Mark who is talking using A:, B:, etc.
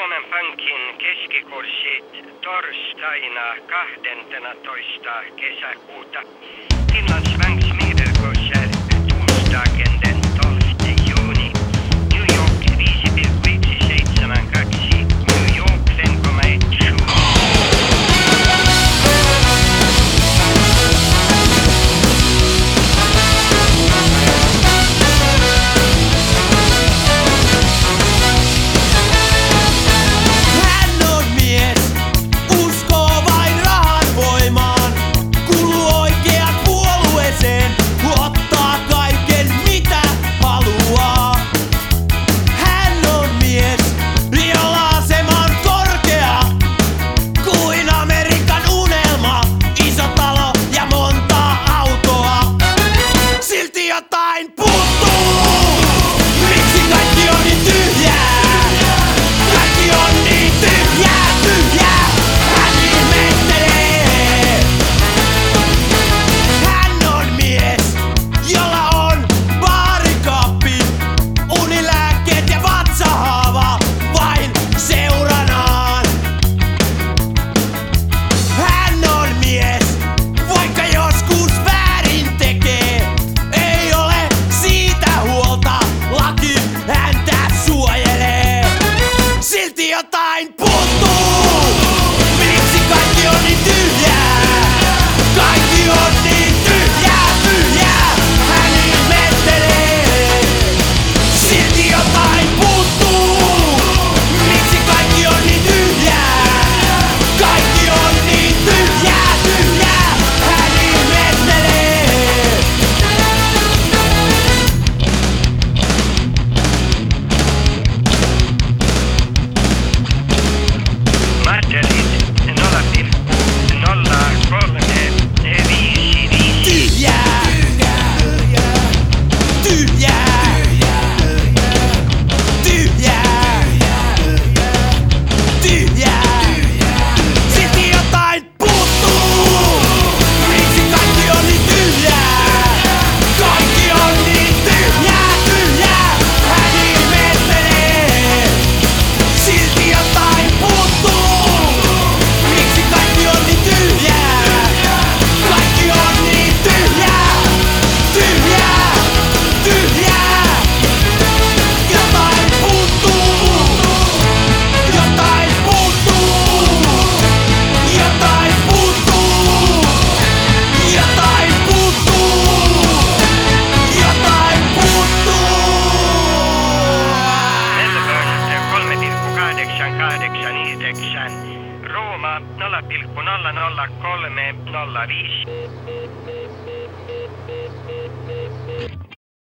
A: Suomen Pankin keskikurssi torstaina 12. kesäkuuta. Finlandsbanks medelkurs är torsdagen den 12 juni. New York 5,172, New York 5,17.
B: Jotain puuttuu! Miksi kaikki on niin tyhjää? Kaikki on niin tyhjää, tyhjää! Hän ihmettelee! Hän on mies, jolla on baarikaappi, unilääkkeet ja vatsahaava vain seuranaan. Hän on mies, vaikka joskus väärin tekee. Silti jotain puuttuu! Miksi kaikki on niin tyhjää? Kaikki on niin tyhjää, tyhjää! Hän ihmettelee! Silti jotain puuttuu! Miksi kaikki on niin tyhjää? Kaikki on niin tyhjää, tyhjää! Hän ihmettelee!
A: Rooma 0,00305.